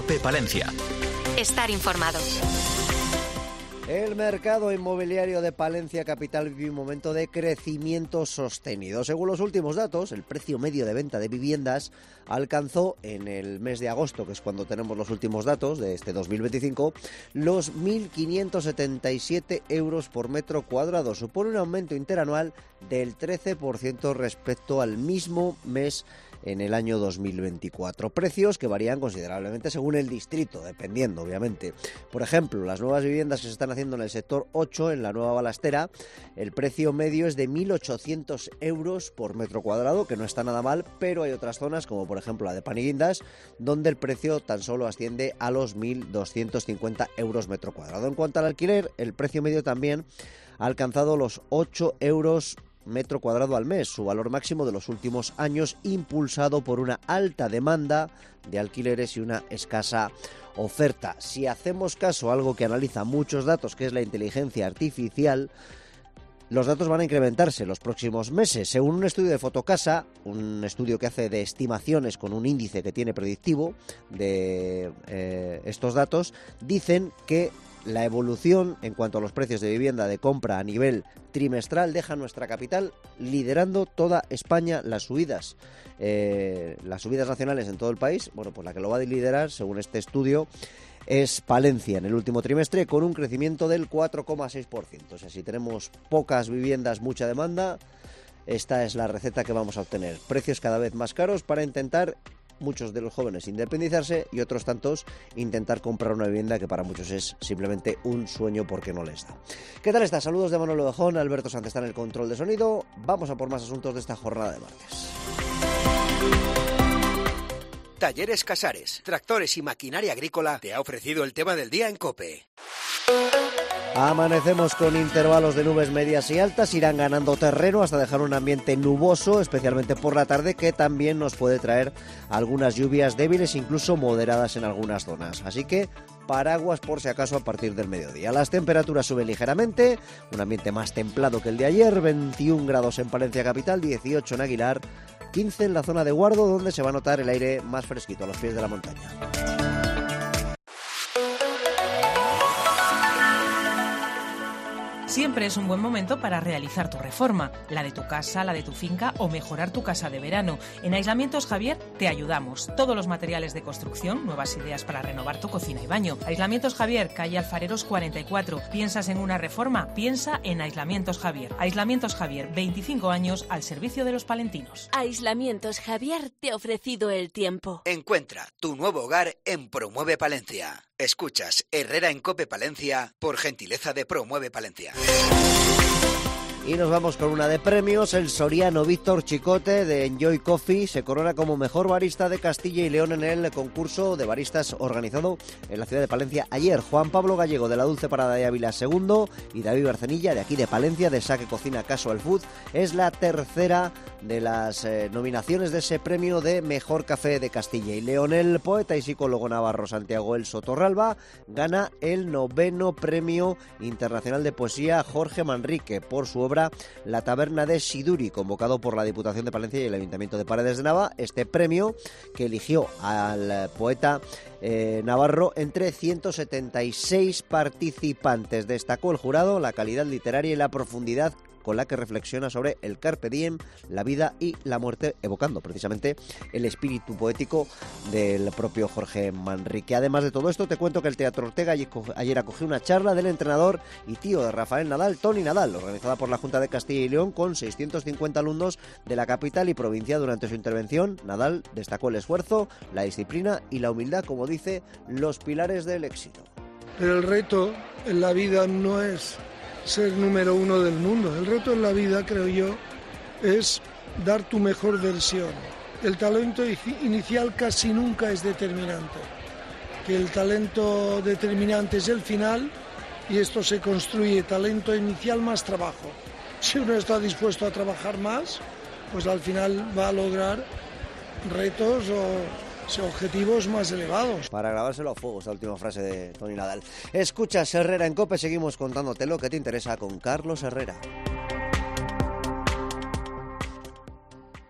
COPE Palencia. Estar informado. El mercado inmobiliario de Palencia capital vive un momento de crecimiento sostenido. Según los últimos datos, el precio medio de venta de viviendas alcanzó en el mes de agosto, que es cuando tenemos los últimos datos de este 2025, los 1.577 euros por metro cuadrado. Supone un aumento interanual del 13% respecto al mismo mes en el año 2024. Precios que varían considerablemente según el distrito, dependiendo, obviamente. Por ejemplo, las nuevas viviendas que se están haciendo en el sector 8, en la Nueva Balastera, el precio medio es de 1.800 euros por metro cuadrado, que no está nada mal, pero hay otras zonas, como por ejemplo la de Paniguindas, donde el precio tan solo asciende a los 1.250 euros metro cuadrado. En cuanto al alquiler, el precio medio también ha alcanzado los 8 euros metro cuadrado al mes, su valor máximo de los últimos años, impulsado por una alta demanda de alquileres y una escasa oferta. Si hacemos caso a algo que analiza muchos datos, que es la inteligencia artificial, los datos van a incrementarse en los próximos meses. Según un estudio de Fotocasa, un estudio que hace de estimaciones con un índice que tiene predictivo de estos datos, dicen que la evolución en cuanto a los precios de vivienda de compra a nivel trimestral deja a nuestra capital liderando toda España las subidas nacionales en todo el país. Bueno, pues la que lo va a liderar, según este estudio, es Palencia en el último trimestre, con un crecimiento del 4,6%. O sea, si tenemos pocas viviendas, mucha demanda, esta es la receta que vamos a obtener. Precios cada vez más caros para intentar muchos de los jóvenes independizarse y otros tantos intentar comprar una vivienda que para muchos es simplemente un sueño porque no les da. ¿Qué tal está? Saludos de Manolo Bejón, Alberto Sánchez está en el control de sonido. Vamos a por más asuntos de esta jornada de martes. Talleres Casares, tractores y maquinaria agrícola te ha ofrecido el tema del día en COPE. Amanecemos con intervalos de nubes medias y altas, irán ganando terreno hasta dejar un ambiente nuboso, especialmente por la tarde, que también nos puede traer algunas lluvias débiles, incluso moderadas en algunas zonas. Así que paraguas por si acaso a partir del mediodía. Las temperaturas suben ligeramente, un ambiente más templado que el de ayer, 21 grados en Palencia capital, 18 en Aguilar, 15 en la zona de Guardo, donde se va a notar el aire más fresquito a los pies de la montaña. Siempre es un buen momento para realizar tu reforma, la de tu casa, la de tu finca o mejorar tu casa de verano. En Aislamientos Javier te ayudamos. Todos los materiales de construcción, nuevas ideas para renovar tu cocina y baño. Aislamientos Javier, calle Alfareros 44. ¿Piensas en una reforma? Piensa en Aislamientos Javier. Aislamientos Javier, 25 años al servicio de los palentinos. Aislamientos Javier te ha ofrecido el tiempo. Encuentra tu nuevo hogar en Promueve Palencia. Escuchas Herrera en COPE Palencia por gentileza de Promueve Palencia. Y nos vamos con una de premios. El soriano Víctor Chicote de Enjoy Coffee se corona como mejor barista de Castilla y León en el concurso de baristas organizado en la ciudad de Palencia ayer. Juan Pablo Gallego de la Dulce Parada de Ávila segundo y David Barcenilla de aquí de Palencia de Saque Cocina Casual Food es la tercera de las nominaciones de ese premio de mejor café de Castilla y León. El poeta y psicólogo navarro Santiago El Sotorralba gana el 9º premio internacional de poesía Jorge Manrique por su obra La Taberna de Siduri, convocado por la Diputación de Palencia y el Ayuntamiento de Paredes de Nava. Este premio que eligió al poeta navarro entre 176 participantes. Destacó el jurado la calidad literaria y la profundidad con la que reflexiona sobre el carpe diem, la vida y la muerte, evocando precisamente el espíritu poético del propio Jorge Manrique. Además de todo esto, te cuento que el Teatro Ortega ayer acogió una charla del entrenador y tío de Rafael Nadal, Toni Nadal, organizada por la Junta de Castilla y León con 650 alumnos de la capital y provincia. Durante su intervención, Nadal destacó el esfuerzo, la disciplina y la humildad, como dice, los pilares del éxito. Pero el reto en la vida no es ser número uno del mundo. El reto en la vida, creo yo, es dar tu mejor versión. El talento inicial casi nunca es determinante. Que el talento determinante es el final y esto se construye talento inicial más trabajo. Si uno está dispuesto a trabajar más, pues al final va a lograr retos o objetivos más elevados. Para grabárselo a fuego, esta última frase de Toni Nadal. Escuchas Herrera en COPE, seguimos contándote lo que te interesa con Carlos Herrera.